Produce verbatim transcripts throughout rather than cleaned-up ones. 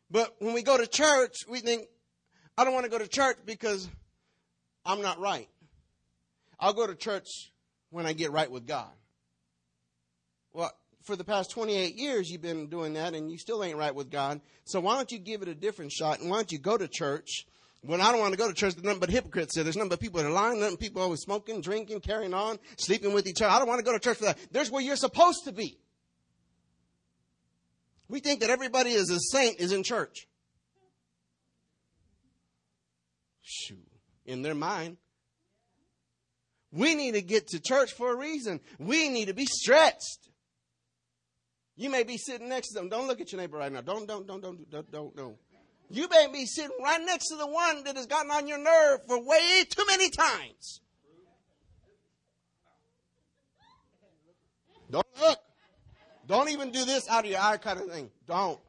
But when we go to church, we think, I don't want to go to church because I'm not right. I'll go to church when I get right with God. Well, for the past twenty-eight years, you've been doing that, and you still ain't right with God. So why don't you give it a different shot, and why don't you go to church? When I don't want to go to church, there's nothing but hypocrites there. There's nothing but people that are lying, nothing but people always smoking, drinking, carrying on, sleeping with each other. I don't want to go to church for that. There's where you're supposed to be. We think that everybody is a saint is in church. Shoot, in their mind. We need to get to church for a reason. We need to be stretched. You may be sitting next to them. Don't look at your neighbor right now. Don't, don't, don't, don't, don't, don't, don't. You may be sitting right next to the one that has gotten on your nerve for way too many times. Don't look. Don't even do this out of your eye kind of thing. Don't.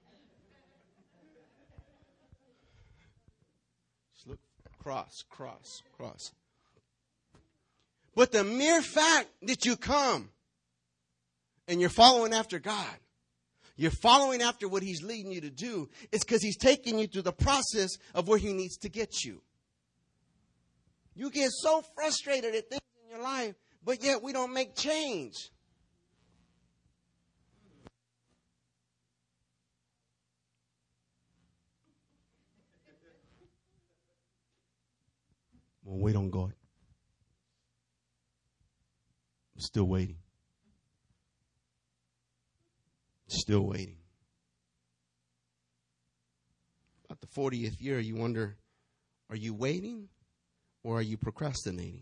Just look. Cross, cross, cross. But the mere fact that you come and you're following after God, you're following after what he's leading you to do, is because he's taking you through the process of where he needs to get you. You get so frustrated at things in your life, but yet we don't make change. We'll wait on God. I'm still waiting. Still waiting. About the fortieth year, you wonder, are you waiting or are you procrastinating?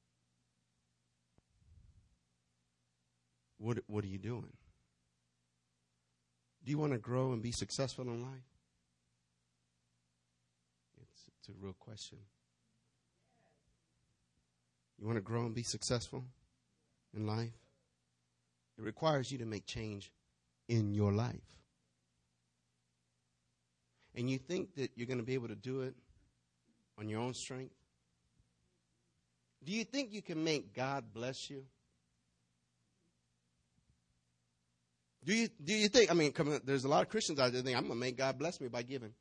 What, what are you doing? Do you want to grow and be successful in life? It's, it's a real question. You want to grow and be successful in life? It requires you to make change in your life. And you think that you're going to be able to do it on your own strength? Do you think you can make God bless you? Do you do you think, I mean, come on, there's a lot of Christians out there that think, I'm going to make God bless me by giving.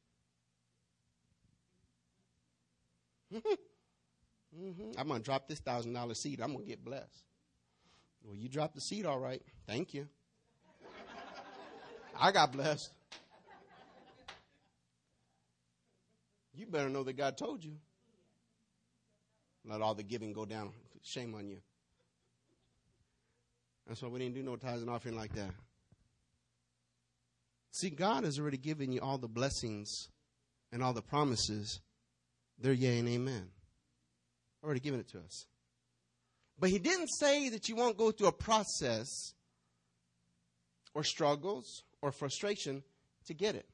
Mm-hmm. I'm going to drop this one thousand dollars seed. I'm going to get blessed. Well, you dropped the seed all right. Thank you. I got blessed. You better know that God told you. Let all the giving go down. Shame on you. That's why we didn't do no tithes and offering like that. See, God has already given you all the blessings and all the promises. They're yea and amen. Already given it to us. But he didn't say that you won't go through a process or struggles or frustration to get it.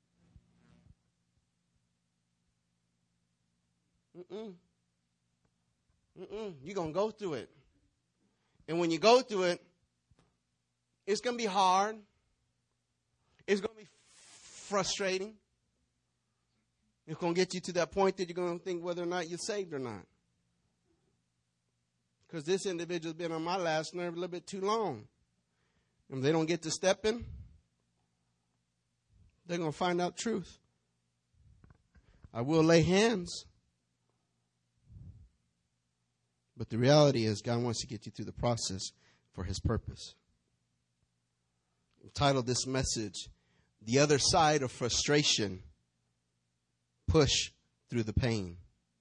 Mm-mm. Mm-mm. You're going to go through it. And when you go through it, it's going to be hard. It's going to be frustrating. It's going to get you to that point that you're going to think whether or not you're saved or not. Because this individual's been on my last nerve a little bit too long. And if they don't get to stepping, they're going to find out truth. I will lay hands. But the reality is God wants to get you through the process for his purpose. I've titled this message, The Other Side of Frustration, Push Through the Pain.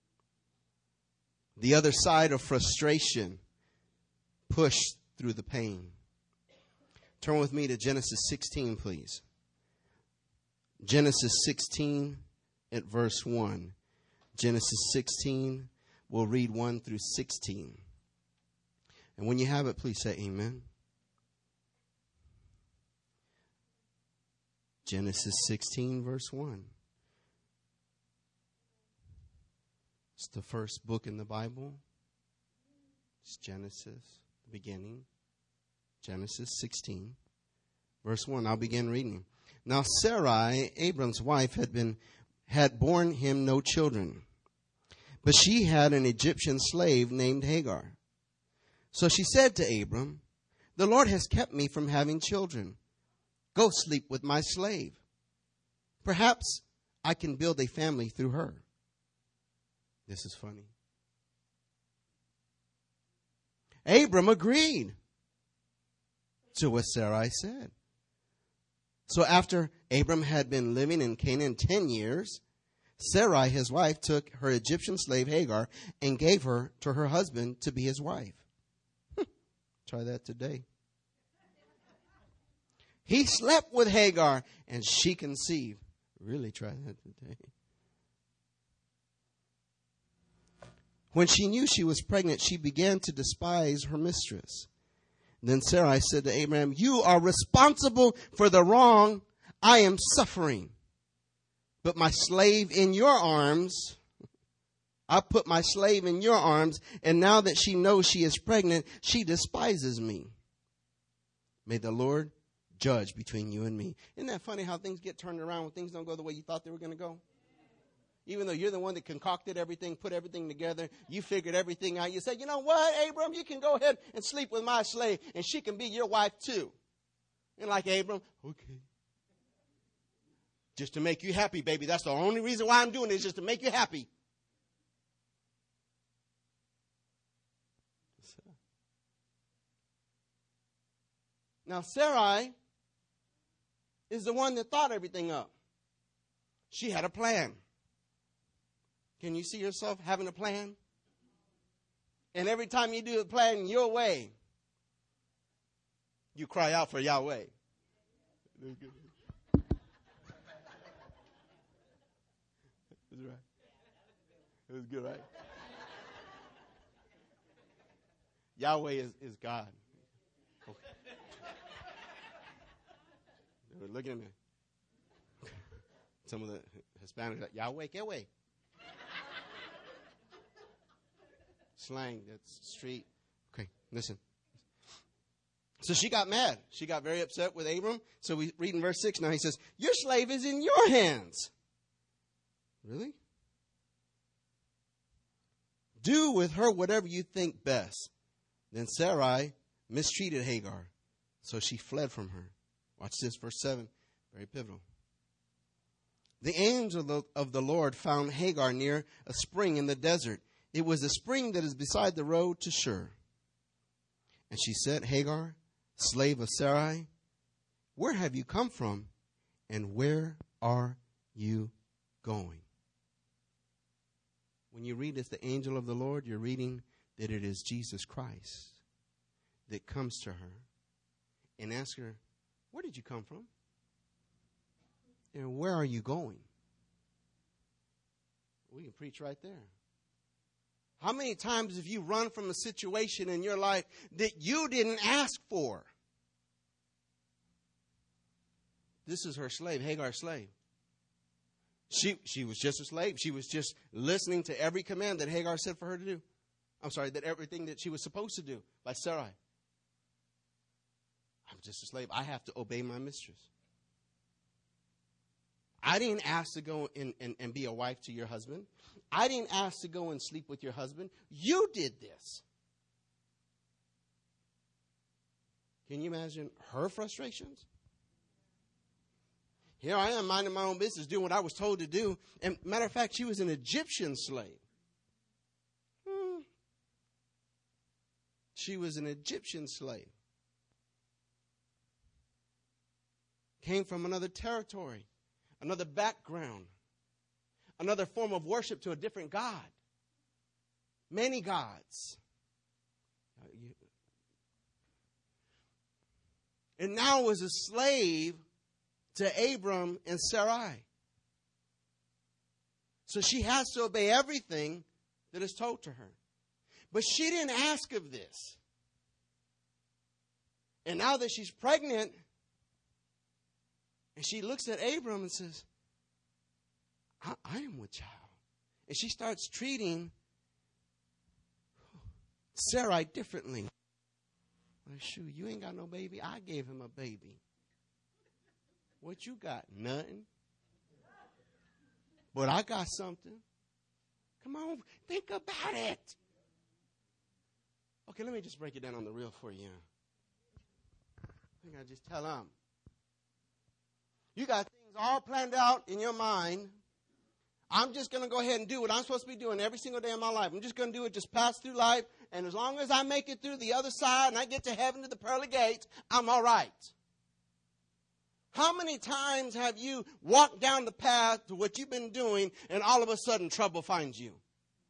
The other side of frustration, push through the pain. Turn with me to Genesis sixteen, please. Genesis sixteen at verse one. Genesis sixteen, we'll read one through sixteen. And when you have it, please say amen. Genesis sixteen, verse one. It's the first book in the Bible. It's Genesis, the beginning. Genesis sixteen, verse one. I'll begin reading. Now Sarai, Abram's wife, had been had borne him no children, but she had an Egyptian slave named Hagar. So she said to Abram, "The Lord has kept me from having children. Go sleep with my slave." Perhaps I can build a family through her. This is funny. Abram agreed to what Sarai said. So after Abram had been living in Canaan ten years, Sarai, his wife, took her Egyptian slave Hagar and gave her to her husband to be his wife. Try that today. He slept with Hagar and she conceived. Really try that today. When she knew she was pregnant, she began to despise her mistress. Then Sarai said to Abraham, "You are responsible for the wrong I am suffering. But my slave in your arms, I put my slave in your arms, and now that she knows she is pregnant, she despises me. May the Lord judge between you and me." Isn't that funny how things get turned around when things don't go the way you thought they were going to go? Even though you're the one that concocted everything, put everything together, you figured everything out. You said, "You know what, Abram, you can go ahead and sleep with my slave, and she can be your wife too." And like Abram, okay. Just to make you happy, baby. That's the only reason why I'm doing it, is just to make you happy. Now, Sarai is the one that thought everything up. She had a plan. Can you see yourself having a plan? And every time you do a plan your way, you cry out for Yahweh. That's good. That's right. It was good, right? Yahweh is, is God. Okay. They were looking at me. Some of the Hispanics like, "Yahweh, get away." Slang, that's street. Okay, listen. So she got mad. She got very upset with Abram. So we read in verse six now. He says, "Your slave is in your hands." Really? "Do with her whatever you think best." Then Sarai mistreated Hagar, so she fled from her. Watch this, verse seven, very pivotal. "The angel of the Lord found Hagar near a spring in the desert. It was a spring that is beside the road to Shur. And she said, 'Hagar, slave of Sarai, where have you come from, and where are you going?'" When you read it's the angel of the Lord, you're reading that it is Jesus Christ that comes to her and asks her, "Where did you come from? And where are you going?" We can preach right there. How many times have you run from a situation in your life that you didn't ask for? This is her slave, Hagar's slave. She, she was just a slave. She was just listening to every command that Hagar said for her to do. I'm sorry, that everything that she was supposed to do by Sarai. I'm just a slave. I have to obey my mistress. I didn't ask to go and, and, and be a wife to your husband. I didn't ask to go and sleep with your husband. You did this. Can you imagine her frustrations? Here I am minding my own business, doing what I was told to do. And matter of fact, she was an Egyptian slave. Hmm. She was an Egyptian slave. Came from another territory, another background, another form of worship to a different God. Many gods. And now was a slave to Abram and Sarai. So she has to obey everything that is told to her. But she didn't ask of this. And now that she's pregnant, and she looks at Abram and says, I, I am with child. And she starts treating Sarai differently. Like, shoot, you ain't got no baby. I gave him a baby. What you got? Nothing. But I got something. Come on, think about it. Okay, let me just break it down on the real for you. I think I just tell them. You got things things all planned out in your mind. I'm just going to go ahead and do what I'm supposed to be doing every single day of my life. I'm just going to do it, just pass through life. And as long as I make it through the other side and I get to heaven to the pearly gates, I'm all right. How many times have you walked down the path to what you've been doing and all of a sudden trouble finds you?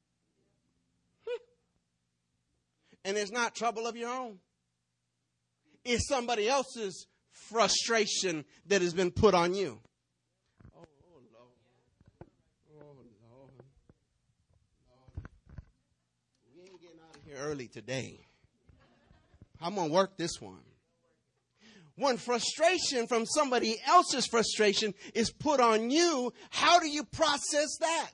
And it's not trouble of your own. It's somebody else's frustration that has been put on you. Oh, oh Lord. Oh, Lord. Lord. We ain't getting out of here early today. I'm going to work this one. When frustration from somebody else's frustration is put on you, how do you process that?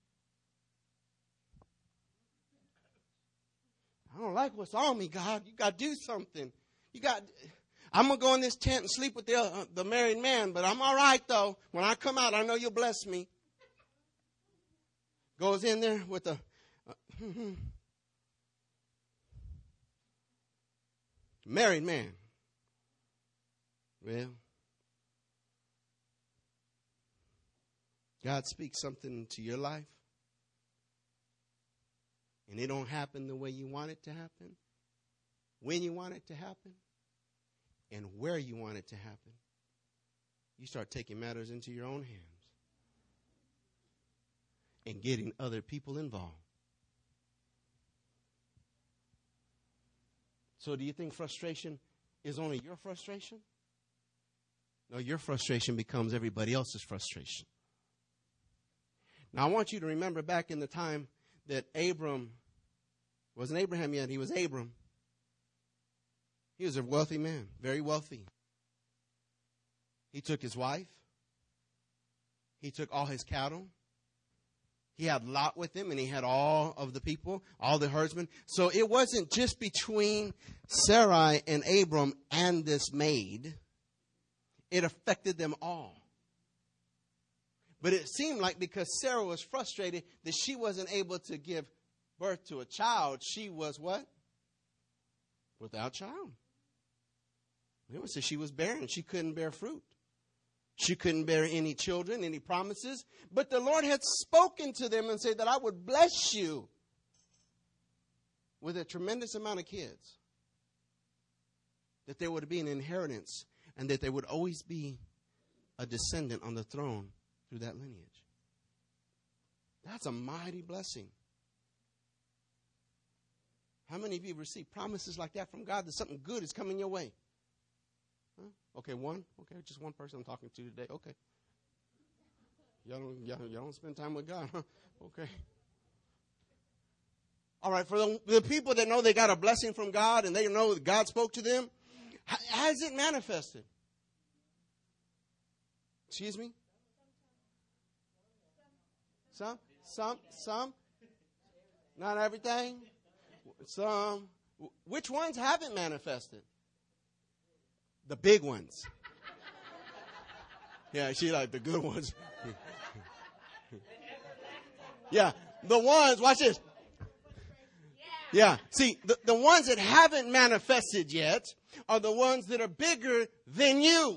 I don't like what's on me, God. You got to do something. You got. I'm going to go in this tent and sleep with the, uh, the married man, but I'm all right, though. When I come out, I know you'll bless me. Goes in there with a uh, married man. Well, God speaks something to your life, and it don't happen the way you want it to happen, when you want it to happen, and where you want it to happen. You start taking matters into your own hands and getting other people involved. So do you think frustration is only your frustration? No, your frustration becomes everybody else's frustration. Now, I want you to remember back in the time that Abram, wasn't Abraham yet, he was Abram. He was a wealthy man, very wealthy. He took his wife. He took all his cattle. He had Lot with him, and he had all of the people, all the herdsmen. So it wasn't just between Sarai and Abram and this maid. It affected them all. But it seemed like because Sarah was frustrated that she wasn't able to give birth to a child, she was what? Without child. It was that she was barren. She couldn't bear fruit. She couldn't bear any children, any promises. But the Lord had spoken to them and said that I would bless you with a tremendous amount of kids. That there would be an inheritance. And that there would always be a descendant on the throne through that lineage. That's a mighty blessing. How many of you have received promises like that from God that something good is coming your way? Huh? Okay, one. Okay, just one person I'm talking to today. Okay. Y'all don't, y'all, y'all don't spend time with God, huh? Okay. All right, for the, the people that know they got a blessing from God and they know that God spoke to them, has it manifested? Excuse me? Some? Some? Some? Not everything? Some? Which ones haven't manifested? The big ones. Yeah, she like the good ones. Yeah, the ones, watch this. Yeah, see, the, the ones that haven't manifested yet are the ones that are bigger than you.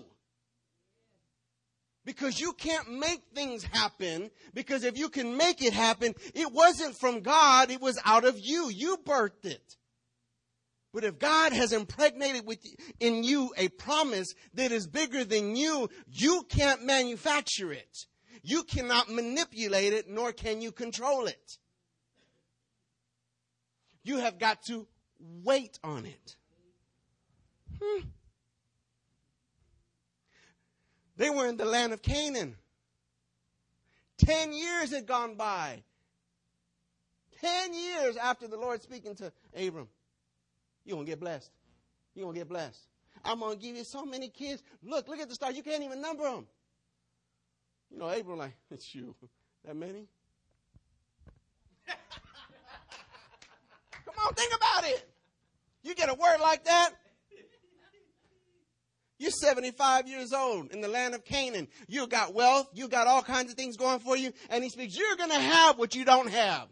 Because you can't make things happen. Because if you can make it happen, it wasn't from God. It was out of you. You birthed it. But if God has impregnated with in you a promise that is bigger than you, you can't manufacture it. You cannot manipulate it, nor can you control it. You have got to wait on it. Hmm. They were in the land of Canaan. Ten years had gone by. Ten years after the Lord speaking to Abram. You're going to get blessed. You're going to get blessed. I'm going to give you so many kids. Look, look at the stars. You can't even number them. You know, Abram like, it's you. That many? Come on, think about it. You get a word like that. You're seventy-five years old in the land of Canaan. You got wealth. You got all kinds of things going for you. And he speaks, you're going to have what you don't have.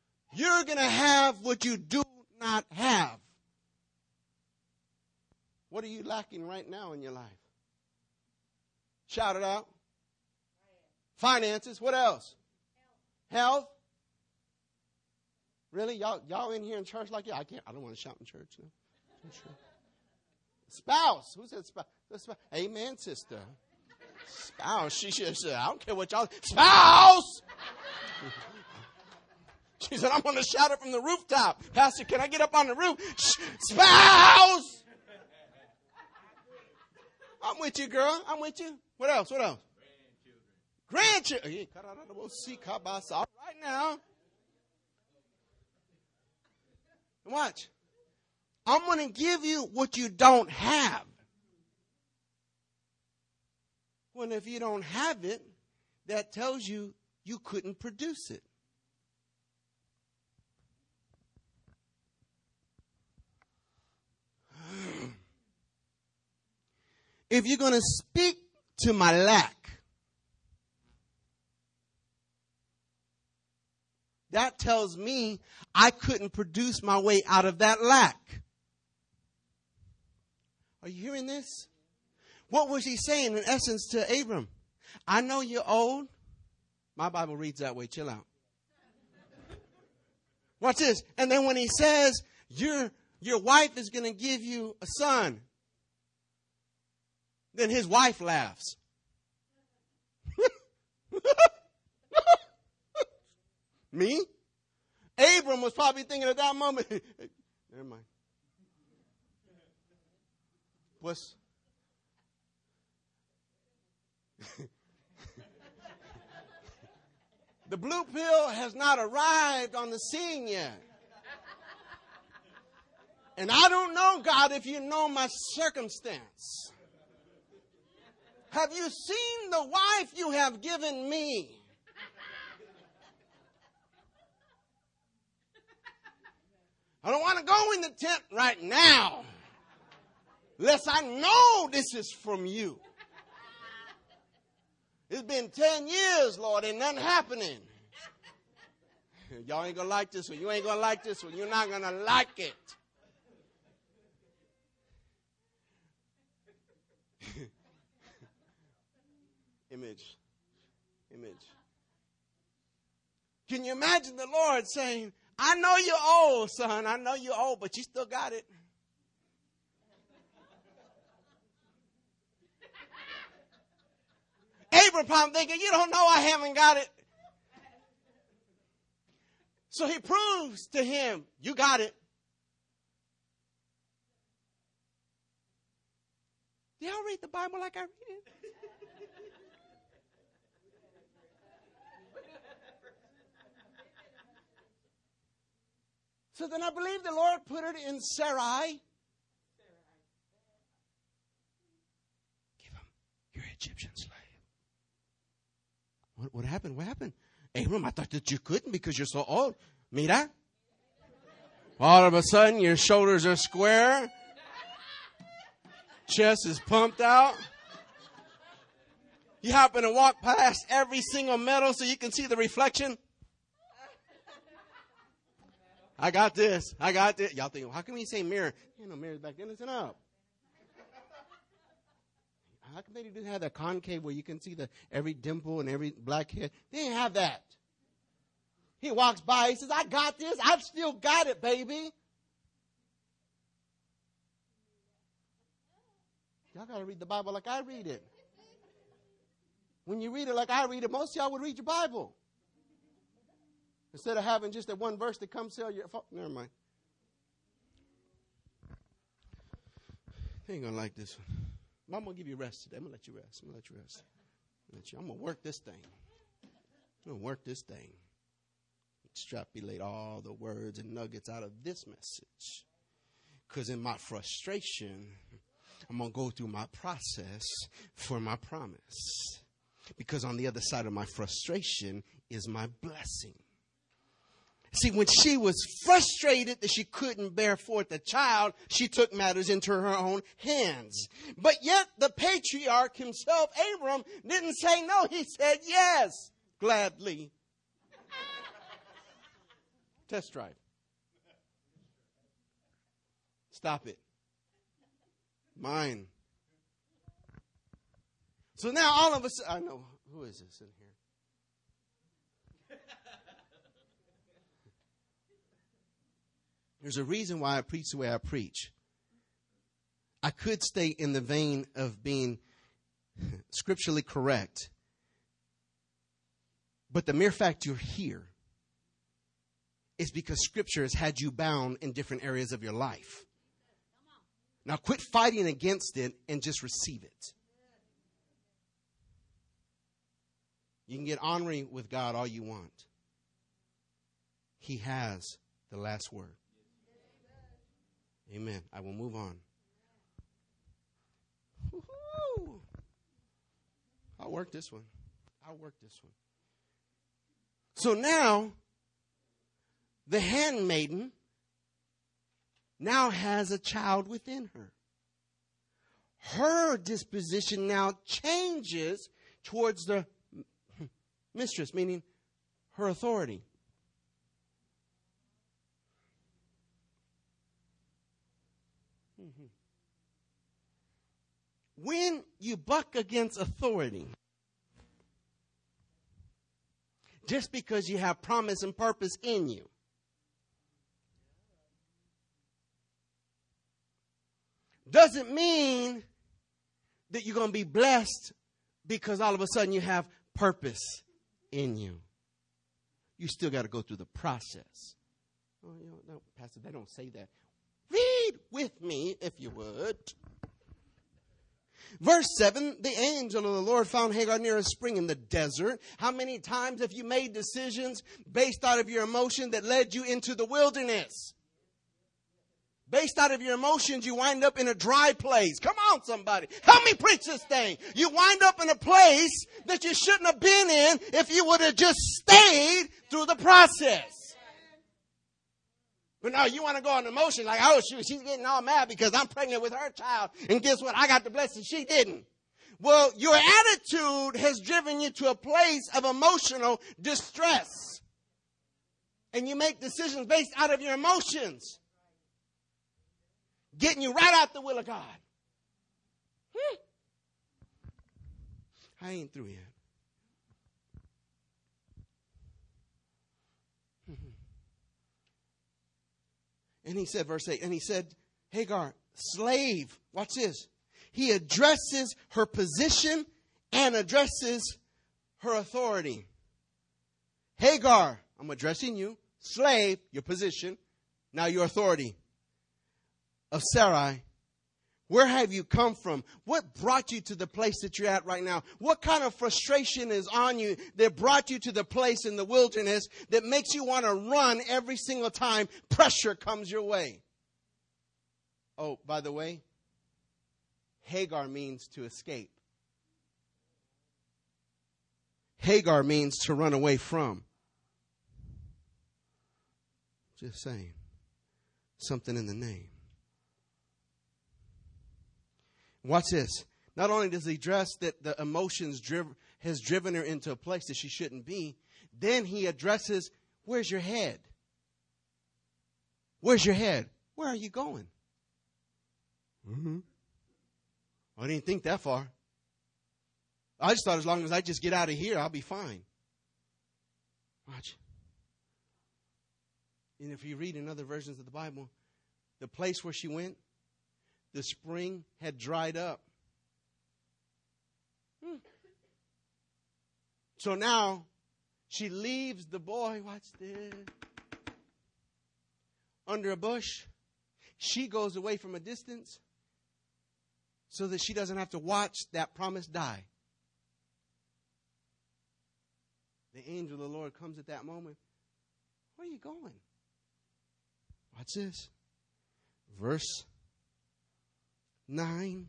You're going to have what you do not have. What are you lacking right now in your life? Shout it out. Finances. What else? Health. Really? Y'all, y'all in here in church like, yeah, I can't, I don't want to shout in church. No. Sure. Spouse. Who said spouse? spouse? Amen, sister. Spouse. She should have said, I don't care what y'all, spouse! She said, I'm going to shout it from the rooftop. Pastor, can I get up on the roof? Spouse! I'm with you, girl. I'm with you. What else? What else? Grandchildren. Grandchildren. All right now. Watch. I'm going to give you what you don't have. Well, if you don't have it, that tells you you couldn't produce it. If you're going to speak to my lack, that tells me I couldn't produce my way out of that lack. Are you hearing this? What was he saying in essence to Abram? I know you're old. My Bible reads that way. Chill out. Watch this. And then when he says, your, your wife is going to give you a son, then his wife laughs. Me? Abram was probably thinking at that moment, never mind. What's the blue pill has not arrived on the scene yet. And I don't know, God, if you know my circumstance. Have you seen the wife you have given me? I don't want to go in the tent right now, unless I know this is from you. It's been ten years, Lord, and nothing happening. Y'all ain't going to like this one. You ain't going to like this one. You're not going to like it. Image. Image. Can you imagine the Lord saying, I know you're old, son. I know you're old, but you still got it. Abraham thinking, you don't know I haven't got it. So he proves to him, you got it. Do y'all read the Bible like I read it? So then I believe the Lord put it in Sarai. Give him your Egyptian slave. What, what happened? What happened? Abram, I thought that you couldn't because you're so old. Mira. All of a sudden, your shoulders are square. Chest is pumped out. You happen to walk past every single metal so you can see the reflection. I got this. I got this. Y'all think, how can we say mirror? Ain't no mirrors back then. Listen up. How come they didn't have that concave where you can see the every dimple and every blackhead? They didn't have that. He walks by. He says, I got this. I've still got it, baby. Y'all got to read the Bible like I read it. When you read it like I read it, most of y'all would read your Bible. Instead of having just that one verse that comes tell you. Never mind. They ain't going to like this one. I'm going to give you rest today. I'm going to let you rest. I'm going to let you rest. I'm going to, I'm going to work this thing. I'm going to work this thing. Extrapolate all the words and nuggets out of this message. Because in my frustration, I'm going to go through my process for my promise. Because on the other side of my frustration is my blessing. See, when she was frustrated that she couldn't bear forth a child, she took matters into her own hands. But yet the patriarch himself, Abram, didn't say no. He said yes, gladly. Test drive. Stop it. Mine. So now all of us, I know, who is this in here? There's a reason why I preach the way I preach. I could stay in the vein of being scripturally correct, but the mere fact you're here is because Scripture has had you bound in different areas of your life. Now quit fighting against it and just receive it. You can get ornery with God all you want. He has the last word. Amen. I will move on. Woo-hoo. I'll work this one. I'll work this one. So now, the handmaiden now has a child within her. Her disposition now changes towards the mistress, meaning her authority. When you buck against authority, just because you have promise and purpose in you, doesn't mean that you're going to be blessed because all of a sudden you have purpose in you. You still got to go through the process. Oh, you know, no, Pastor, they don't say that. Read with me, if you would. Verse seven, the angel of the Lord found Hagar near a spring in the desert. How many times have you made decisions based out of your emotion that led you into the wilderness? Based out of your emotions, you wind up in a dry place. Come on, somebody. Help me preach this thing. You wind up in a place that you shouldn't have been in if you would have just stayed through the process. But no, you want to go on emotion like, oh, shoot, she's getting all mad because I'm pregnant with her child. And guess what? I got the blessing. She didn't. Well, your attitude has driven you to a place of emotional distress. And you make decisions based out of your emotions. Getting you right out the will of God. Hmm. I ain't through yet. And he said, verse eight, and he said, Hagar, slave, watch this. He addresses her position and addresses her authority. Hagar, I'm addressing you. Slave, your position. Now your authority. Of Sarai, where have you come from? What brought you to the place that you're at right now? What kind of frustration is on you that brought you to the place in the wilderness that makes you want to run every single time pressure comes your way? Oh, by the way, Hagar means to escape. Hagar means to run away from. Just saying. Something in the name. Watch this. Not only does he address that the emotions driv- has driven her into a place that she shouldn't be, then he addresses, where's your head? Where's your head? Where are you going? Mm-hmm. I didn't think that far. I just thought as long as I just get out of here, I'll be fine. Watch. And if you read in other versions of the Bible, the place where she went, the spring had dried up. Hmm. So now she leaves the boy, watch this, under a bush. She goes away from a distance so that she doesn't have to watch that promise die. The angel of the Lord comes at that moment. Where are you going? Watch this. Verse nine.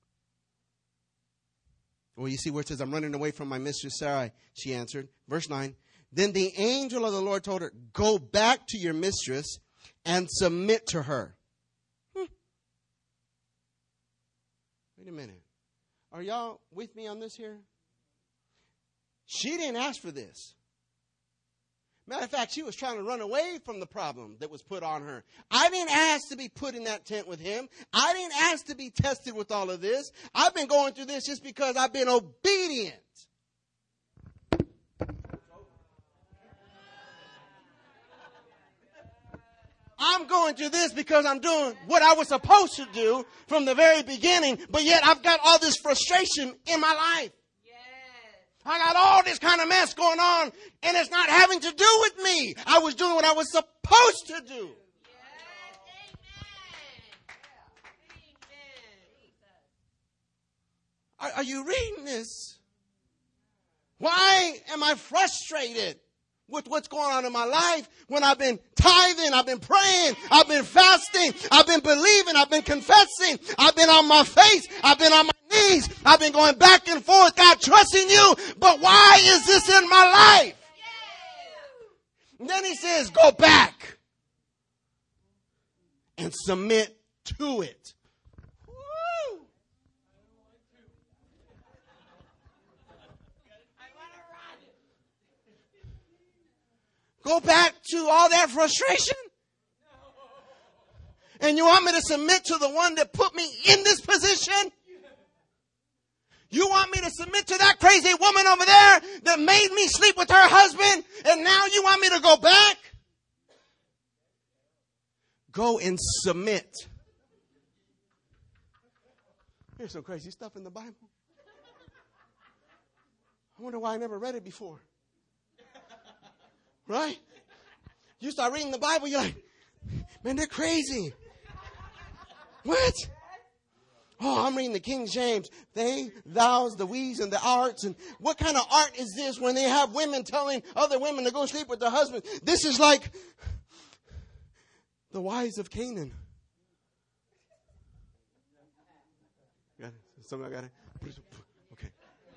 Well, you see where it says, I'm running away from my mistress Sarai, she answered. Verse nine. Then the angel of the Lord told her, go back to your mistress and submit to her. Hmm. Wait a minute. Are y'all with me on this here? She didn't ask for this. Matter of fact, she was trying to run away from the problem that was put on her. I didn't ask to be put in that tent with him. I didn't ask to be tested with all of this. I've been going through this just because I've been obedient. I'm going through this because I'm doing what I was supposed to do from the very beginning, but yet I've got all this frustration in my life. I got all this kind of mess going on, and it's not having to do with me. I was doing what I was supposed to do. Are, are you reading this? Why am I frustrated with what's going on in my life when I've been tithing, I've been praying, I've been fasting, I've been believing, I've been confessing, I've been on my face, I've been on my knees, I've been going back and forth, God, trusting you, but why is this in my life? And then he says, go back and submit to it. Woo! Go back to all that frustration? And you want me to submit to the one that put me in this position? You want me to submit to that crazy woman over there that made me sleep with her husband? And now you want me to go back? Go and submit. There's some crazy stuff in the Bible. I wonder why I never read it before. Right? You start reading the Bible, you're like, man, they're crazy. What? Oh, I'm reading the King James. They, thous, the we's, and the arts. And what kind of art is this when they have women telling other women to go sleep with their husband? This is like the wives of Canaan. Got it? Somebody got it? Okay.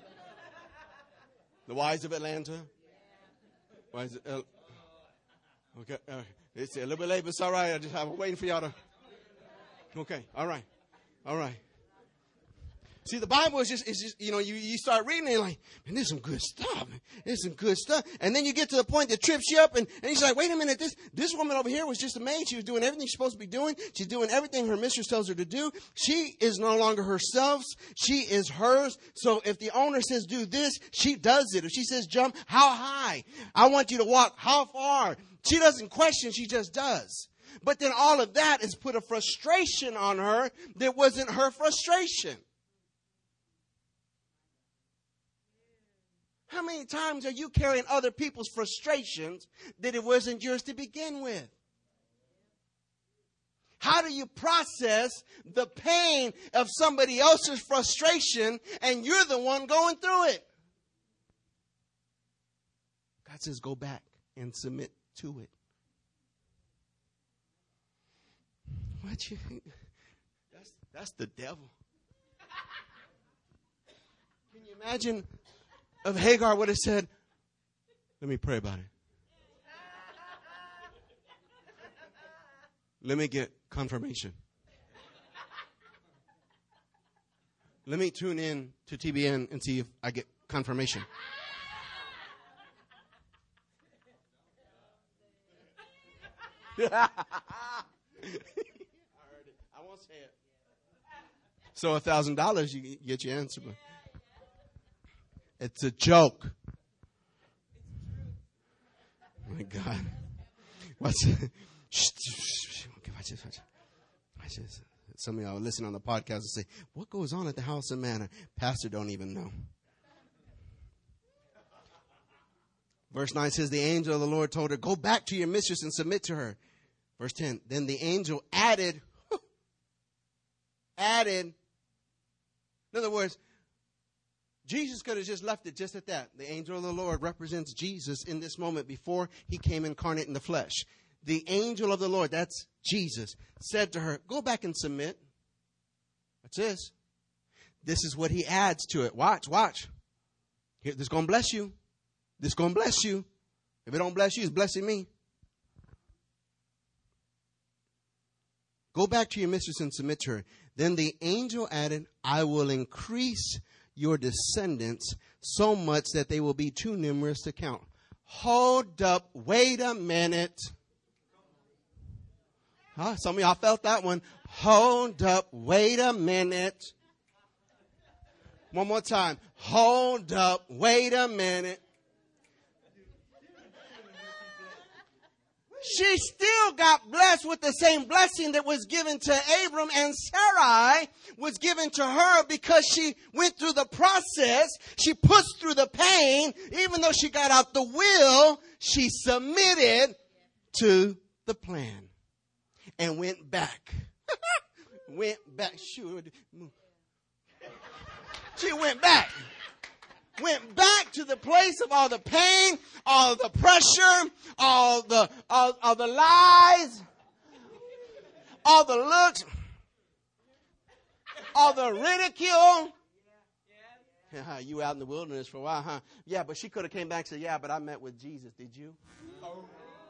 The wives of Atlanta. Why is it? Uh, okay, uh, it's a little bit late, but it's all right. I just I'm waiting for y'all to. Okay, all right, all right. See, the Bible is just, it's just, you know, you, you start reading it and like, man, there's some good stuff. There's some good stuff. And then you get to the point that trips you up and, and he's like, wait a minute, this, this woman over here was just a maid. She was doing everything she's supposed to be doing. She's doing everything her mistress tells her to do. She is no longer herself. She is hers. So if the owner says do this, she does it. If she says jump, how high? I want you to walk, how far? She doesn't question, she just does. But then all of that has put a frustration on her that wasn't her frustration. How many times are you carrying other people's frustrations that it wasn't yours to begin with? How do you process the pain of somebody else's frustration and you're the one going through it? God says go back and submit to it. What you think? That's, that's the devil. Can you imagine if Hagar would have said, let me pray about it. Let me get confirmation. Let me tune in to T B N and see if I get confirmation. I won't say it. So a thousand dollars, you get your answer. It's a joke. Oh my God. What's it? Okay, watch this, watch this. Watch this. Some of y'all listen on the podcast and say, what goes on at the house of manna? Pastor don't even know. Verse nine says, the angel of the Lord told her, go back to your mistress and submit to her. Verse ten, then the angel added, added, in other words, Jesus could have just left it just at that. The angel of the Lord represents Jesus in this moment before he came incarnate in the flesh. The angel of the Lord, that's Jesus, said to her, go back and submit. That's this. This is what he adds to it. Watch, watch. Here, this is going to bless you. This is going to bless you. If it don't bless you, it's blessing me. Go back to your mistress and submit to her. Then the angel added, I will increase your descendants so much that they will be too numerous to count. hold up, wait a minute. Huh? Some of y'all felt that one. Hold up, wait a minute. One more time. Hold up, wait a minute. She still got blessed with the same blessing that was given to Abram, and Sarai was given to her because she went through the process. She pushed through the pain. Even though she got out the will, she submitted to the plan and went back. went back. Sure. She went back. Went back to the place of all the pain, all the pressure, all the all, all the lies, all the looks, all the ridicule. Yeah, you out in the wilderness for a while, huh? Yeah, but she could have came back and said, yeah, but I met with Jesus. Did you? Oh.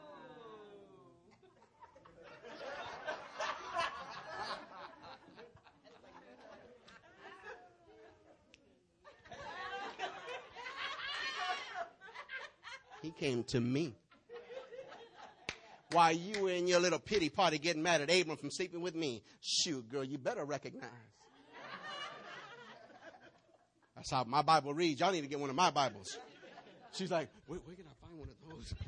He came to me. While you were in your little pity party getting mad at Abram from sleeping with me. Shoot, girl, you better recognize. That's how my Bible reads. Y'all need to get one of my Bibles. She's like, where, where can I find one of those?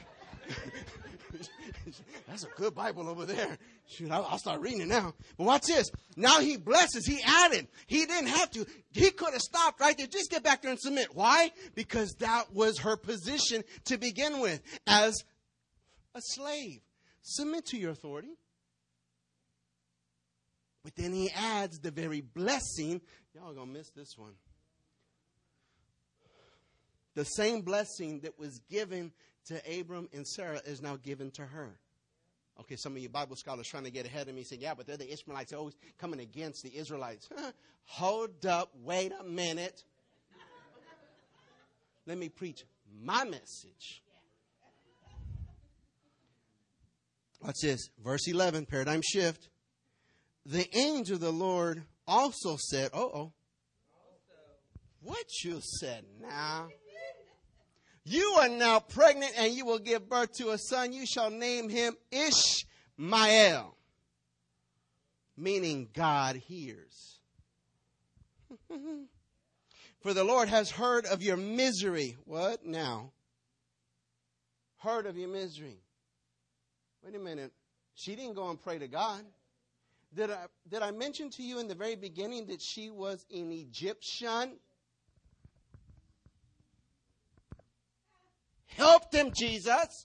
That's a good Bible over there. Shoot, I'll, I'll start reading it now. But watch this. Now he blesses. He added. He didn't have to. He could have stopped right there. Just get back there and submit. Why? Because that was her position to begin with as a slave. Submit to your authority. But then he adds the very blessing. Y'all are going to miss this one. The same blessing that was given to Abram and Sarah is now given to her. Okay, some of you Bible scholars trying to get ahead of me saying, yeah, but they're the Ishmaelites. They're always coming against the Israelites. Hold up. Wait a minute. Let me preach my message. Watch this. Verse eleven, paradigm shift. The angel of the Lord also said, uh-oh. What you said now? You are now pregnant and you will give birth to a son. You shall name him Ishmael, meaning God hears. For the Lord has heard of your misery. What now? Heard of your misery. Wait a minute. She didn't go and pray to God. Did I, did I mention to you in the very beginning that she was an Egyptian? Helped him, Jesus.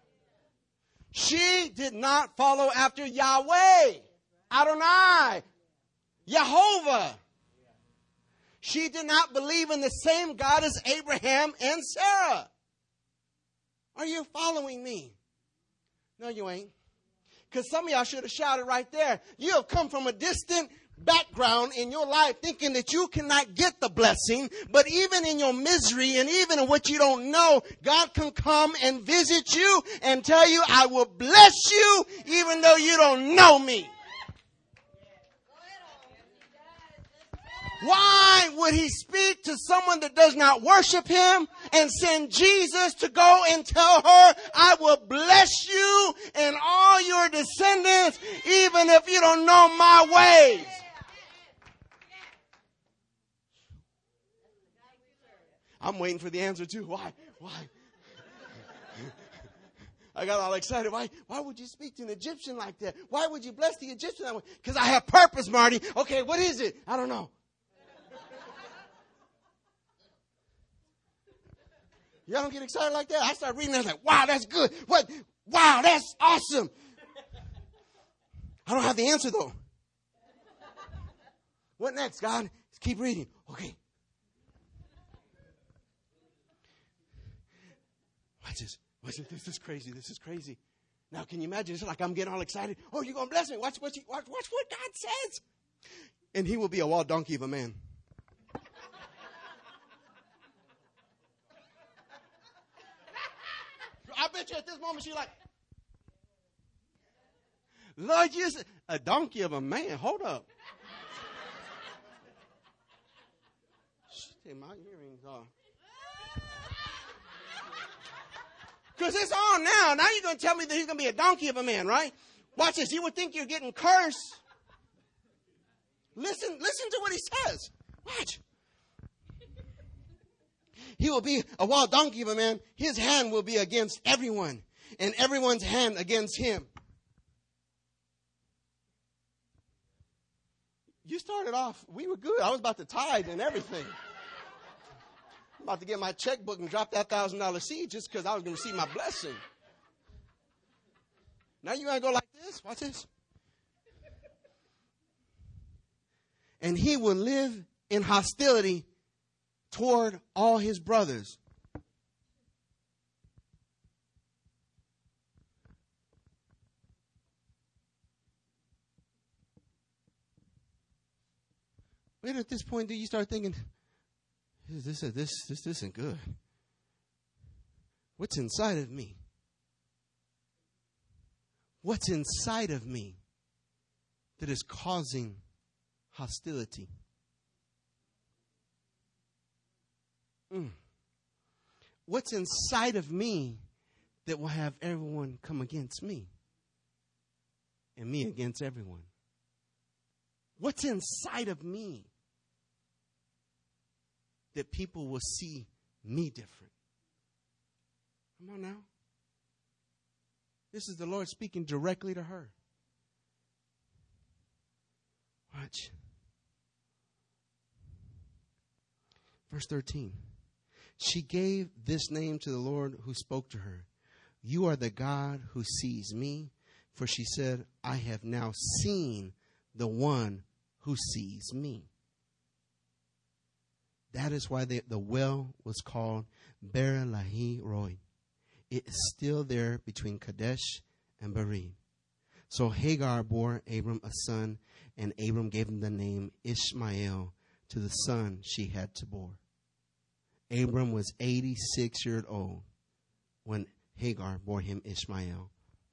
She did not follow after Yahweh, Adonai, Jehovah. She did not believe in the same God as Abraham and Sarah. Are you following me? No, you ain't. Because some of y'all should have shouted right there. You have come from a distant background in your life thinking that you cannot get the blessing. But even in your misery and even in what you don't know, God can come and visit you and tell you, I will bless you even though you don't know me. Why would he speak to someone that does not worship him and send Jesus to go and tell her, I will bless you and all your descendants even if you don't know my ways? I'm waiting for the answer too. Why? Why? I got all excited. Why, why would you speak to an Egyptian like that? Why would you bless the Egyptian that way? Because I have purpose, Marty. Okay, what is it? I don't know. Y'all don't get excited like that? I start reading and I was like, wow, that's good. What? Wow, that's awesome. I don't have the answer though. What next, God? Just keep reading. Okay. Watch this. Watch this. This is crazy. This is crazy. Now, can you imagine? It's like I'm getting all excited. Oh, you're going to bless me. Watch what, you, watch, watch what God says. And he will be a wild donkey of a man. I bet you at this moment she's like, Lord, you said, a donkey of a man. Hold up. Shit, my earrings are. Because it's on now. Now you're going to tell me that he's going to be a donkey of a man, right? Watch this. You would think you're getting cursed. Listen, listen to what he says. Watch. He will be a wild donkey of a man. His hand will be against everyone, and everyone's hand against him. You started off, we were good. I was about to tithe and everything. I'm about to get my checkbook and drop that one thousand dollars seed just because I was going to receive my blessing. Now you want to go like this? Watch this. And he will live in hostility toward all his brothers. Wait, at this point, do you start thinking, this, this, this, this isn't good? What's inside of me? What's inside of me that is causing hostility? Mm. What's inside of me that will have everyone come against me and me against everyone? What's inside of me that people will see me different? Come on now. This is the Lord speaking directly to her. Watch. Verse thirteen. She gave this name to the Lord who spoke to her. You are the God who sees me. For she said, I have now seen the one who sees me. That is why the, the well was called Beer Lahai Roi. It is still there between Kadesh and Bered. So Hagar bore Abram a son, and Abram gave him the name Ishmael to the son she had to bore. Abram was eighty-six years old when Hagar bore him Ishmael.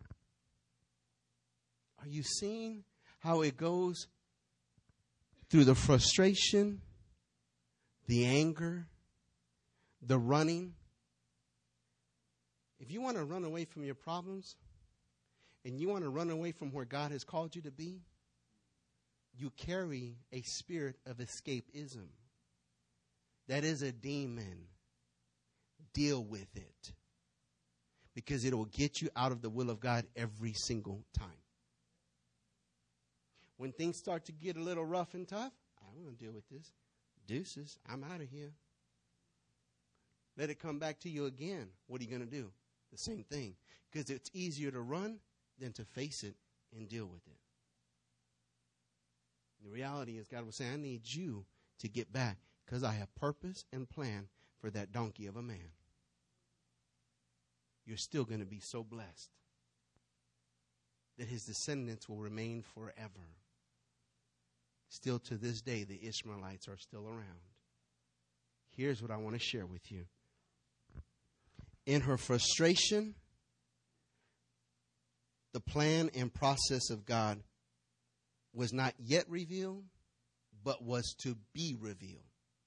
Are you seeing how it goes through the frustration, the anger, the running? If you want to run away from your problems and you want to run away from where God has called you to be, you carry a spirit of escapism. That is a demon. Deal with it. Because it will get you out of the will of God every single time. When things start to get a little rough and tough, I don't want to deal with this. Deuces, I'm out of here. Let it come back to you again. What are you going to do? The same thing. Because it's easier to run than to face it and deal with it. The reality is God will say, I need you to get back because I have purpose and plan for that donkey of a man. You're still going to be so blessed that his descendants will remain forever. Still to this day, the Ishmaelites are still around. Here's what I want to share with you. In her frustration, the plan and process of God was not yet revealed, but was to be revealed.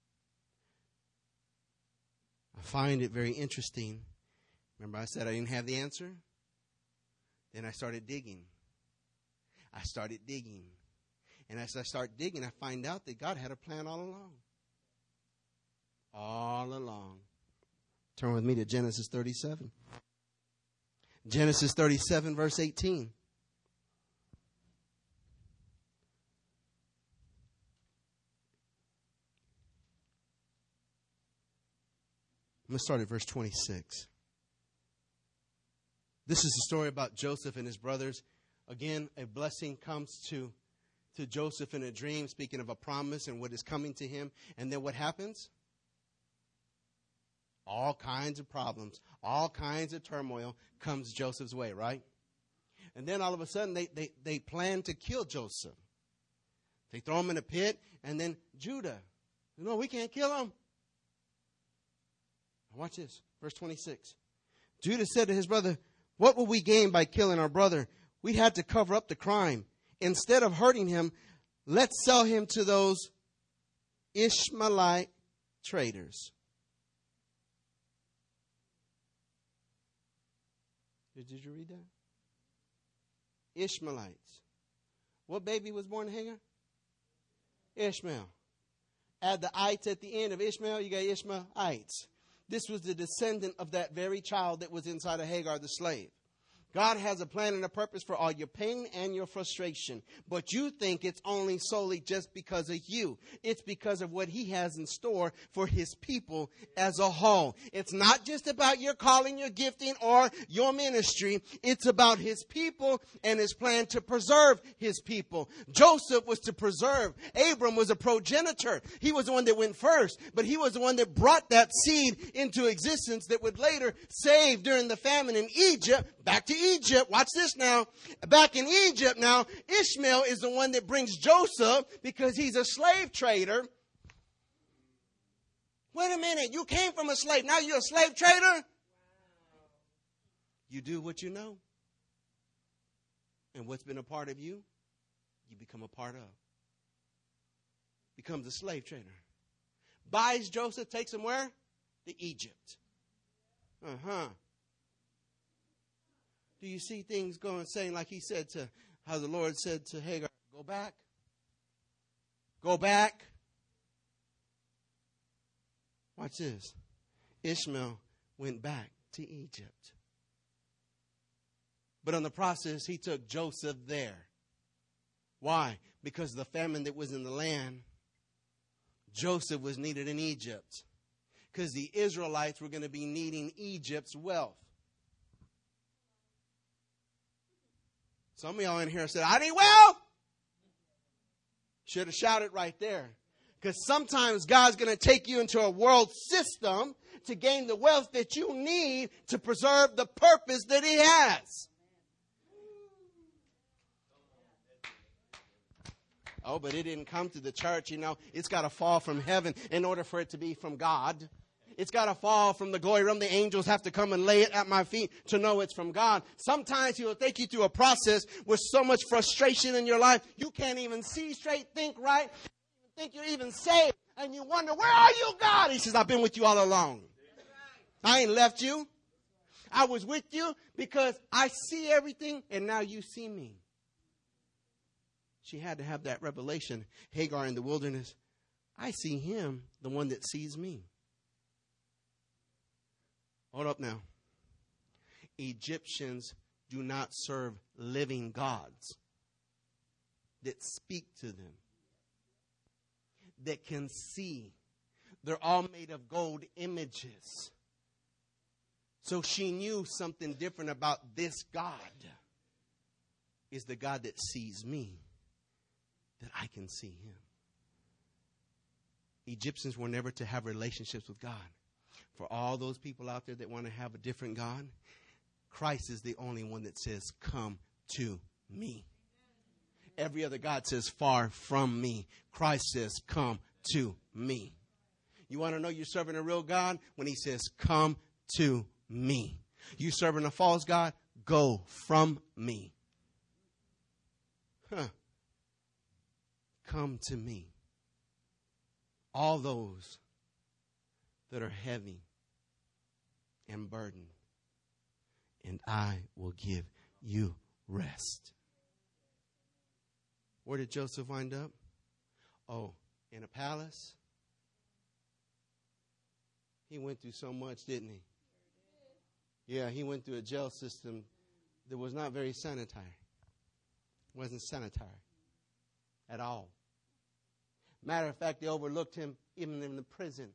I find it very interesting. Remember I said I didn't have the answer? Then I started digging. I started digging. And as I start digging, I find out that God had a plan all along. All along. Turn with me to Genesis thirty-seven. Genesis thirty-seven, verse eighteen. I'm going to start at verse twenty-six. This is a story about Joseph and his brothers. Again, a blessing comes to, to Joseph in a dream, speaking of a promise and what is coming to him. And then what happens? All kinds of problems, all kinds of turmoil comes Joseph's way, right? And then all of a sudden they, they, they plan to kill Joseph. They throw him in a pit, and then Judah, no, we can't kill him. Watch this, verse twenty-six. Judah said to his brother, what will we gain by killing our brother? We had to cover up the crime. Instead of hurting him, let's sell him to those Ishmaelite traders. Did, did you read that? Ishmaelites. What baby was born to Hagar? Ishmael. Add the ites at the end of Ishmael, you got Ishmaelites. This was the descendant of that very child that was inside of Hagar, the slave. God has a plan and a purpose for all your pain and your frustration. But you think it's only solely just because of you. It's because of what he has in store for his people as a whole. It's not just about your calling, your gifting, or your ministry. It's about his people and his plan to preserve his people. Joseph was to preserve. Abram was a progenitor. He was the one that went first. But he was the one that brought that seed into existence that would later save during the famine in Egypt. Back to Egypt. Watch this now. Back in Egypt now, Ishmael is the one that brings Joseph because he's a slave trader. Wait a minute. You came from a slave. Now you're a slave trader? You do what you know. And what's been a part of you, you become a part of. Becomes a slave trader. Buys Joseph, takes him where? To Egypt. Uh-huh. Do you see things going, saying like he said to, how the Lord said to Hagar, go back. Go back. Watch this. Ishmael went back to Egypt. But in the process, he took Joseph there. Why? Because of the famine that was in the land. Joseph was needed in Egypt. Because the Israelites were going to be needing Egypt's wealth. Some of y'all in here said, I need wealth. Should have shouted right there. Because sometimes God's going to take you into a world system to gain the wealth that you need to preserve the purpose that he has. Oh, but it didn't come to the church, you know. It's got to fall from heaven in order for it to be from God. It's got to fall from the glory realm. The angels have to come and lay it at my feet to know it's from God. Sometimes he will take you through a process with so much frustration in your life, you can't even see straight, think right, think you're even saved. And you wonder, where are you, God? He says, I've been with you all along. I ain't left you. I was with you because I see everything and now you see me. She had to have that revelation. Hagar in the wilderness, I see him, the one that sees me. Hold up now. Egyptians do not serve living gods that speak to them, that can see. They're all made of gold images. So she knew something different about this God. Is the God that sees me, that I can see him. Egyptians were never to have relationships with God. For all those people out there that want to have a different God, Christ is the only one that says, come to me. Every other God says, far from me. Christ says, come to me. You want to know you're serving a real God? When he says, come to me. You serving a false God? Go from me. Huh. Come to me. All those that are heavy and burdened, and I will give you rest. Where did Joseph wind up? Oh, in a palace? He went through so much, didn't he? Yeah, he went through a jail system that was not very sanitary. Wasn't sanitary at all. Matter of fact, they overlooked him even in the prison.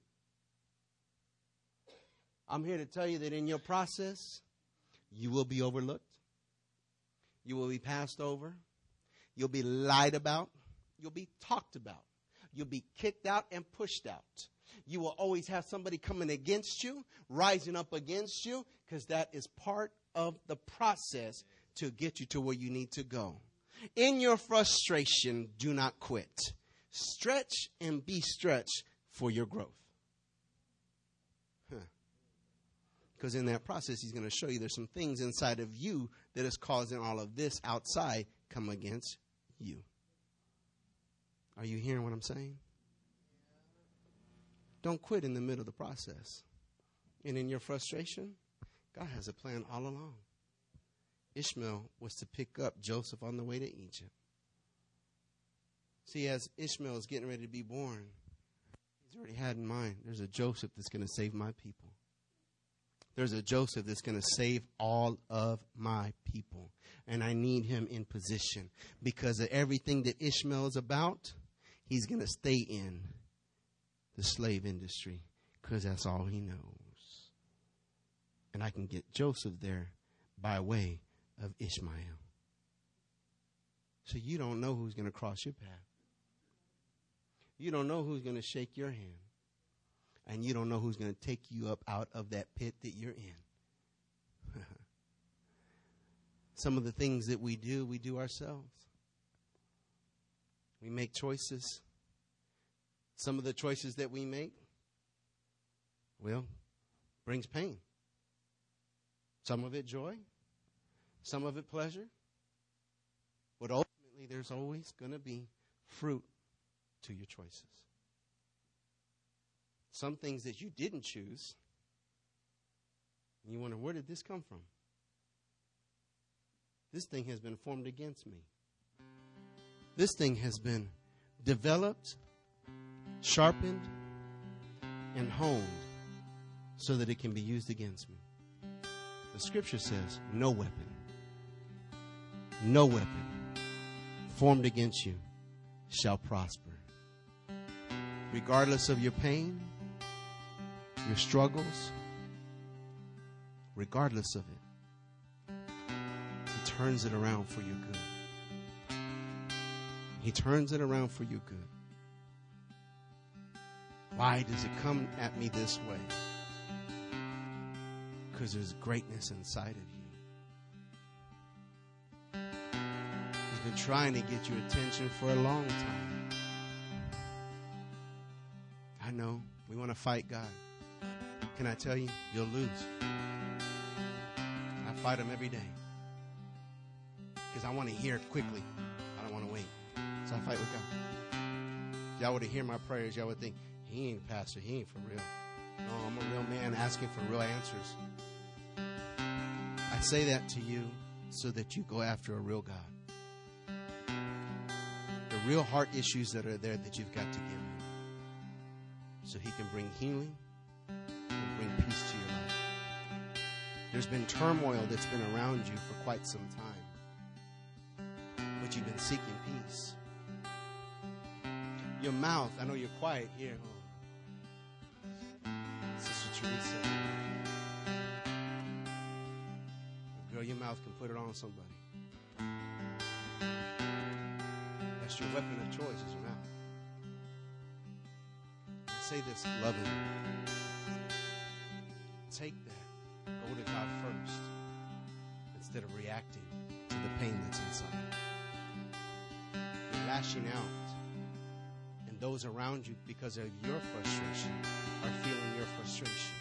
I'm here to tell you that in your process, you will be overlooked. You will be passed over. You'll be lied about. You'll be talked about. You'll be kicked out and pushed out. You will always have somebody coming against you, rising up against you, because that is part of the process to get you to where you need to go. In your frustration, do not quit. Stretch and be stretched for your growth. Because in that process, he's going to show you there's some things inside of you that is causing all of this outside come against you. Are you hearing what I'm saying? Don't quit in the middle of the process. And in your frustration, God has a plan all along. Ishmael was to pick up Joseph on the way to Egypt. See, as Ishmael is getting ready to be born, he's already had in mind, there's a Joseph that's going to save my people. There's a Joseph that's going to save all of my people. And I need him in position because of everything that Ishmael is about, he's going to stay in the slave industry because that's all he knows. And I can get Joseph there by way of Ishmael. So you don't know who's going to cross your path. You don't know who's going to shake your hand. And you don't know who's going to take you up out of that pit that you're in. Some of the things that we do, we do ourselves. We make choices. Some of the choices that we make, well, brings pain. Some of it joy. Some of it pleasure. But ultimately, there's always going to be fruit to your choices. Some things that you didn't choose, and you wonder, where did this come from? This thing has been formed against me. This thing has been developed, sharpened, and honed so that it can be used against me. The scripture says, no weapon, no weapon formed against you shall prosper. Regardless of your pain, your struggles, regardless of it, he turns it around for your good. He turns it around for your good. Why does it come at me this way? Because there's greatness inside of you. He's been trying to get your attention for a long time. I know. We want to fight God. Can I tell you? You'll lose. I fight him every day. Because I want to hear it quickly. I don't want to wait. So I fight with God. If y'all were to hear my prayers, y'all would think, he ain't pastor. He ain't for real. No, I'm a real man asking for real answers. I say that to you so that you go after a real God. The real heart issues that are there that you've got to give him. So he can bring healing and bring peace to your life. There's been turmoil that's been around you for quite some time. But you've been seeking peace. Your mouth, I know you're quiet here. Oh. Sister Teresa. Girl, your mouth can put it on somebody. That's your weapon of choice, is your mouth. I say this lovingly. Take that. Go to God first instead of reacting to the pain that's inside. You're lashing out. And those around you, because of your frustration, are feeling your frustration.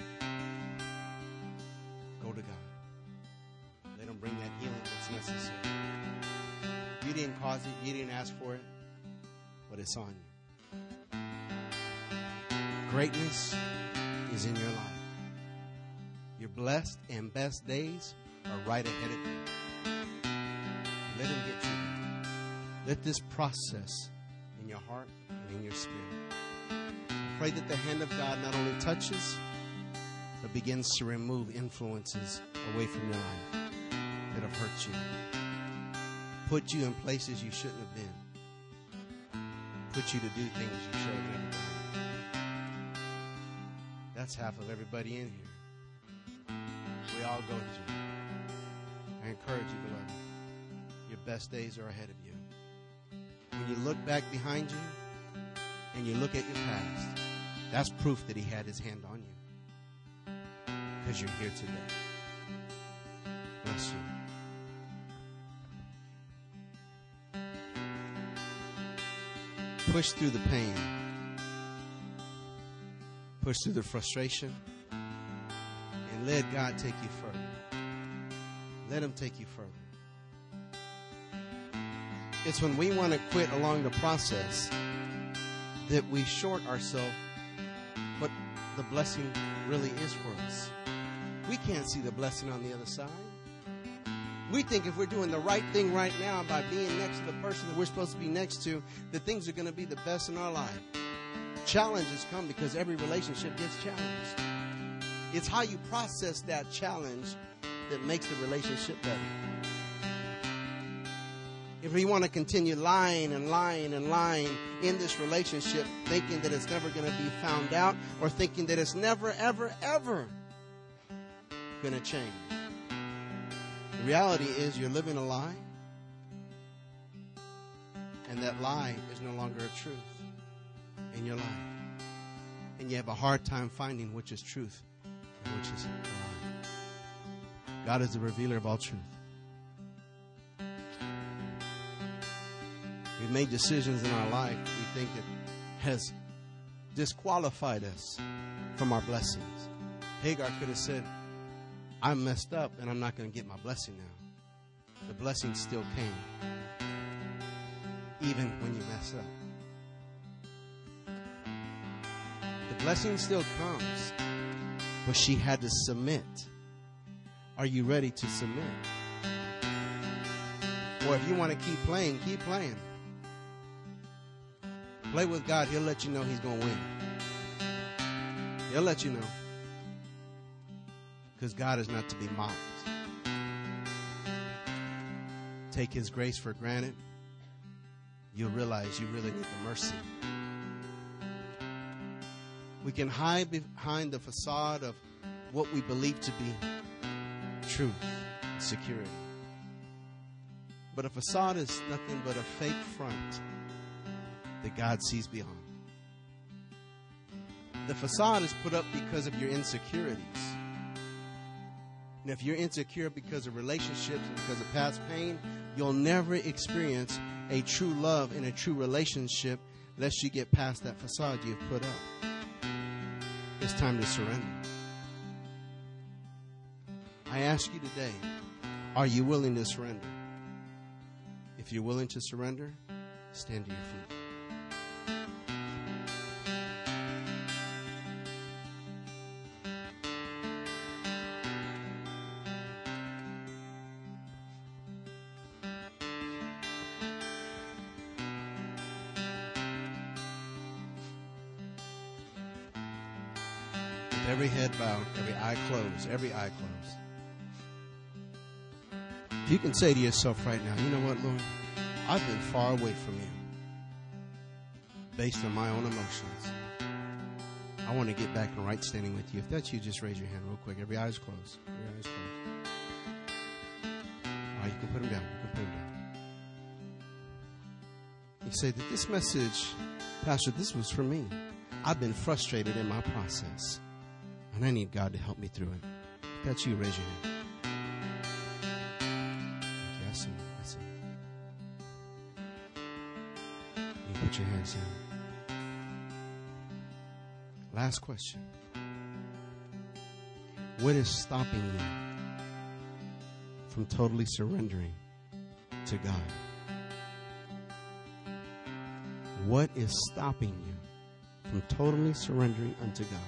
Go to God. Let him bring that healing that's necessary. You didn't cause it. You didn't ask for it. But it's on you. Greatness is in your life. Your blessed and best days are right ahead of you. Let him get you there. Let this process in your heart and in your spirit. Pray that the hand of God not only touches, but begins to remove influences away from your life that have hurt you. Put you in places you shouldn't have been. Put you to do things you should have never done. That's half of everybody in here. We all go through. I encourage you, beloved. Your best days are ahead of you. When you look back behind you and you look at your past, that's proof that he had his hand on you. Because you're here today. Bless you. Push through the pain. Push through the frustration. And let God take you further. Let him take you further. It's when we want to quit along the process that we short ourselves what the blessing really is for us. We can't see the blessing on the other side. We think if we're doing the right thing right now by being next to the person that we're supposed to be next to, that things are going to be the best in our life. Challenges come because every relationship gets challenged. It's how you process that challenge that makes the relationship better. If we want to continue lying and lying and lying in this relationship, thinking that it's never going to be found out, or thinking that it's never, ever, ever going to change. The reality is you're living a lie, and that lie is no longer a truth in your life. And you have a hard time finding which is truth and which is a lie. God is the revealer of all truth. We've made decisions in our life we think that has disqualified us from our blessings. Hagar could have said, I'm messed up and I'm not going to get my blessing now. The blessing still came, even when you mess up. The blessing still comes, but she had to submit. Are you ready to submit? Or if you want to keep playing, keep playing. Play with God. He'll let you know he's going to win. He'll let you know. Because God is not to be mocked. Take his grace for granted. You'll realize you really need the mercy. We can hide behind the facade of what we believe to be truth and security. But a facade is nothing but a fake front that God sees beyond. The facade is put up because of your insecurities. And if you're insecure because of relationships and because of past pain, you'll never experience a true love in a true relationship unless you get past that facade you've put up. It's time to surrender. I ask you today, are you willing to surrender? If you're willing to surrender, stand to your feet. Every head bowed, every eye closed, every eye closed. If you can say to yourself right now, you know what, Lord? I've been far away from you based on my own emotions. I want to get back in right standing with you. If that's you, just raise your hand real quick. Every eye's closed. Every eye's closed. All right, you can put them down. You can put them down. You say that this message, Pastor, this was for me. I've been frustrated in my process. And I need God to help me through it. If that's you, raise your hand. Okay, I see you. I see you. You put your hands down. Last question. What is stopping you from totally surrendering to God? What is stopping you from totally surrendering unto God?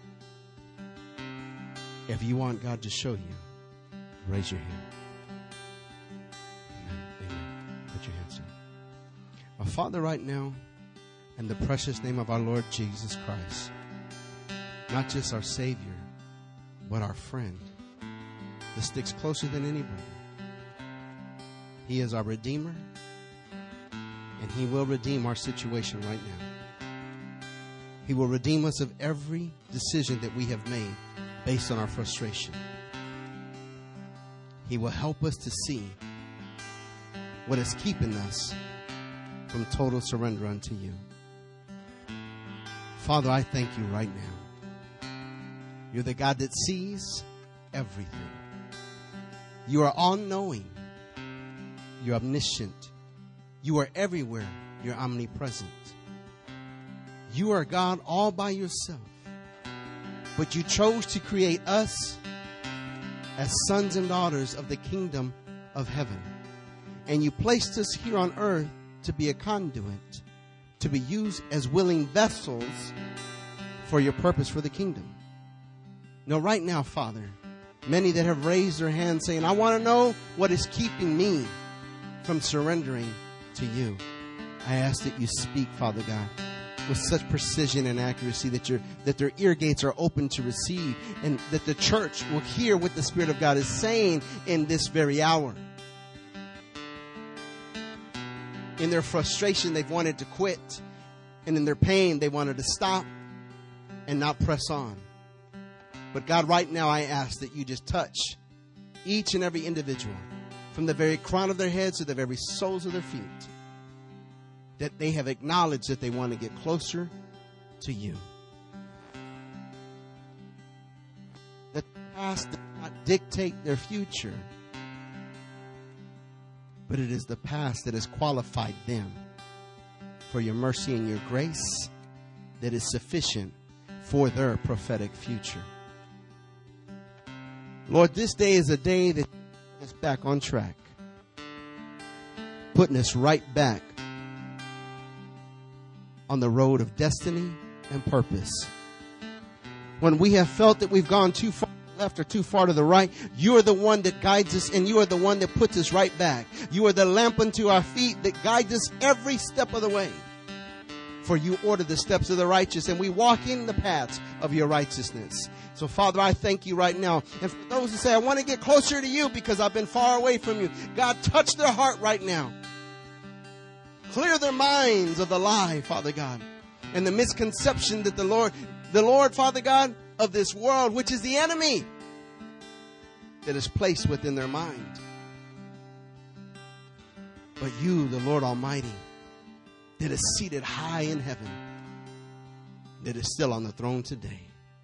If you want God to show you, raise your hand. Amen. Amen. Put your hands down. Our Father, right now, in the precious name of our Lord Jesus Christ, not just our Savior, but our friend that sticks closer than any brother. He is our Redeemer, and He will redeem our situation right now. He will redeem us of every decision that we have made based on our frustration. He will help us to see what is keeping us from total surrender unto you. Father, I thank you right now. You're the God that sees everything. You are all-knowing. You're omniscient. You are everywhere. You're omnipresent. You are God all by yourself. But you chose to create us as sons and daughters of the kingdom of heaven. And you placed us here on earth to be a conduit, to be used as willing vessels for your purpose for the kingdom. Now, right now, Father, Many that have raised their hands saying, I want to know what is keeping me from surrendering to you. I ask that you speak, Father God, with such precision and accuracy that your that their ear gates are open to receive, and that the church will hear what the Spirit of God is saying in this very hour. In their frustration, they've wanted to quit. And in their pain, they wanted to stop and not press on. But God, right now I ask that you just touch each and every individual from the very crown of their heads to the very soles of their feet. That they have acknowledged that they want to get closer to you. That the past does not dictate their future, but it is the past that has qualified them for your mercy and your grace that is sufficient for their prophetic future. Lord, this day is a day that puts us back on track, putting us right back on the road of destiny and purpose. When we have felt that we've gone too far left or too far to the right, you are the one that guides us, and you are the one that puts us right back. You are the lamp unto our feet that guides us every step of the way. For you order the steps of the righteous, and we walk in the paths of your righteousness. So, Father, I thank you right now. And for those who say, I want to get closer to you because I've been far away from you, God, touch their heart right now. Clear their minds of the lie, Father God, and the misconception that the Lord, the Lord, Father God, of this world, which is the enemy, that is placed within their mind. But you, the Lord Almighty, that is seated high in heaven, that is still on the throne today,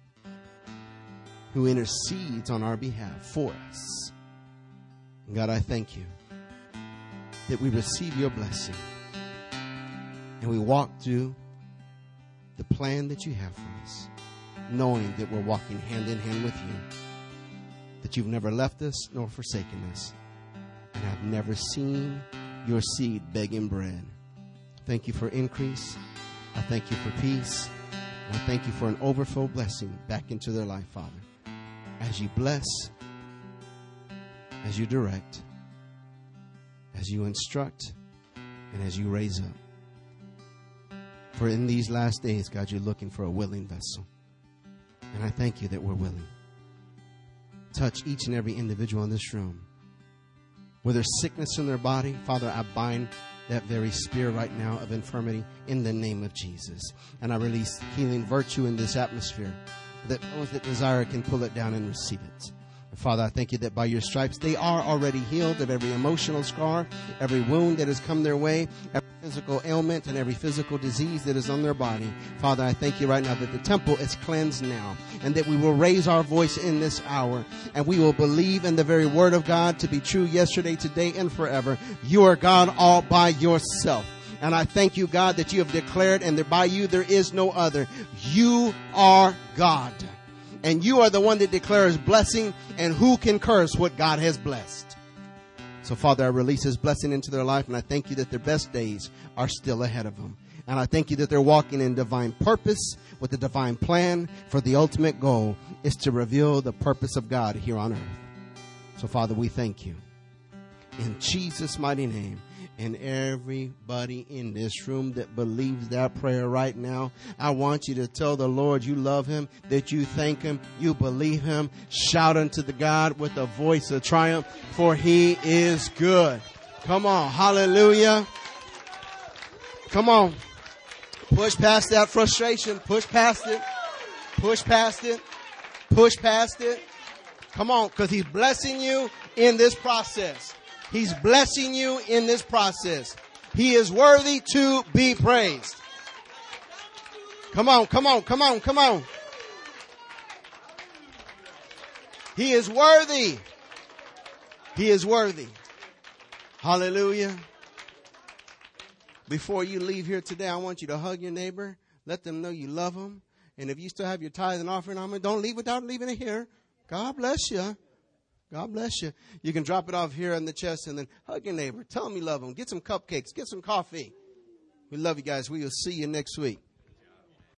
who intercedes on our behalf for us. And God, I thank you that we receive your blessing and we walk through the plan that you have for us, knowing that we're walking hand in hand with you, that you've never left us nor forsaken us, and I've never seen your seed begging bread. Thank you for increase. I thank you for peace. And I thank you for an overflow blessing back into their life, Father. As you bless, as you direct, as you instruct, and as you raise up. For in these last days, God, you're looking for a willing vessel. And I thank you that we're willing. Touch each and every individual in this room. Where there's sickness in their body, Father, I bind that very spirit right now of infirmity in the name of Jesus. And I release healing virtue in this atmosphere, that those that desire can pull it down and receive it. And Father, I thank you that by your stripes they are already healed of every emotional scar, every wound that has come their way, every physical ailment and every physical disease that is on their body. Father, I thank you right now that the temple is cleansed now, and that we will raise our voice in this hour, and we will believe in the very word of God to be true yesterday, today, and forever. You are God all by yourself. And I thank you, God, that you have declared, and that by you there is no other. You are God. And you are the one that declares blessing, and who can curse what God has blessed? So, Father, I release his blessing into their life, and I thank you that their best days are still ahead of them. And I thank you that they're walking in divine purpose with a divine plan, for the ultimate goal is to reveal the purpose of God here on earth. So, Father, we thank you. In Jesus' mighty name. And everybody in this room that believes that prayer right now, I want you to tell the Lord you love him, that you thank him, you believe him. Shout unto the God with a voice of triumph, for he is good. Come on. Hallelujah. Come on. Push past that frustration. Push past it. Push past it. Push past it. Come on, because he's blessing you in this process. He's blessing you in this process. He is worthy to be praised. Come on, come on, come on, come on. He is worthy. He is worthy. Hallelujah. Before you leave here today, I want you to hug your neighbor. Let them know you love them. And if you still have your tithe and offering on it, don't leave without leaving it here. God bless you. God bless you. You can drop it off here on the chest and then hug your neighbor. Tell them you love them. Get some cupcakes. Get some coffee. We love you guys. We will see you next week.